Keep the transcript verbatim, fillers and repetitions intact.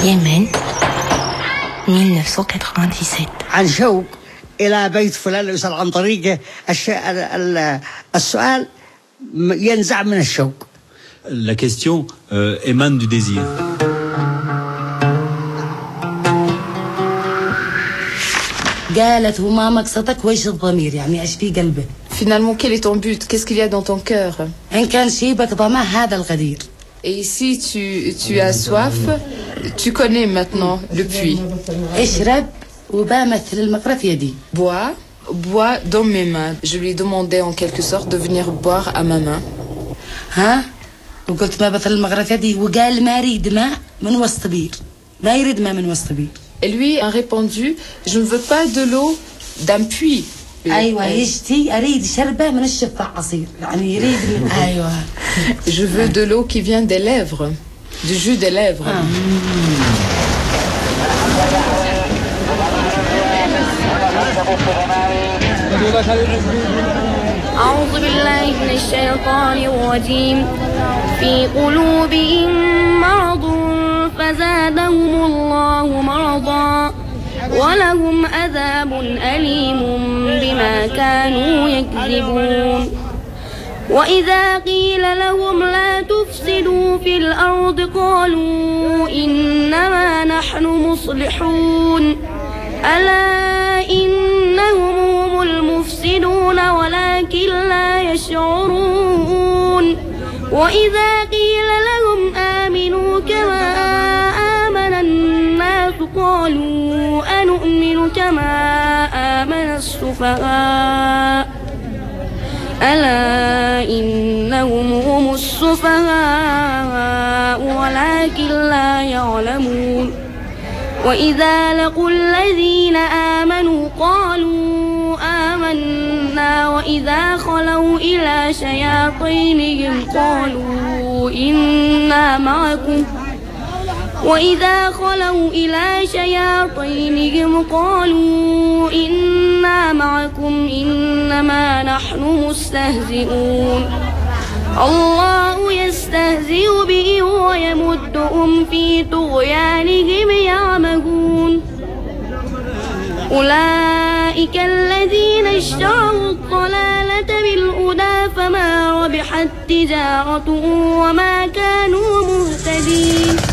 يمن ألف وتسعمائة وتسعة وثمانين. عن شوق إلى بيت فلان يسأل عن طريقه السؤال ينزع من الشوق. La question euh, émane du désir. قالت وما مقصدك ويش الضمير يعني ايش في قلبه. Finalement, quel est ton but? Qu'est-ce qu'il y a dans ton cœur? إن كان شيبك ظما هذا الغدير. Et ici, tu, tu as soif, tu connais maintenant le puits. اشرب وبامثل المقرة في يدي. Bois, bois dans mes mains. Je lui ai demandé en quelque sorte de venir boire à ma main. ها؟ وقلت ما بثل المقرة في يدي وقال ما يريد ماء من وسط بير. ما يريد ماء من وسط بير. Et lui a répondu, je ne veux pas de l'eau d'un puits. أيوة يشتي أريد شربة من الشفاء عصير يعني يريد من أيوة. Je veux de l'eau qui vient des lèvres, du jus des lèvres. آه. أعوذ بالله من الشيطان الرجيم. في قلوبهم مرض فزادهم الله مرضا ولهم عذاب أليم بما كانوا يكذبون. وإذا قيل لهم لا تفسدوا في الأرض قالوا إنما نحن مصلحون ألا إنهم هم المفسدون ولكن لا يشعرون. وإذا قيل لهم آمنوا كما آمن الناس قالوا أنؤمن كما آمن السفهاء ألا إنهم هم السفهاء ولكن لا يعلمون. وإذا لقوا الذين آمنوا قالوا آمنا وإذا خلوا إلى شياطينهم قالوا إنا معكم وإذا خلوا إلى شياطينهم قالوا إنا معكم إنما نحن مستهزئون. الله يستهزئ بهم ويمدهم في طغيانهم يعمهون. أولئك الذين اشتروا الضلالة بالهدى فما ربحت تجارتهم وما كانوا مهتدين.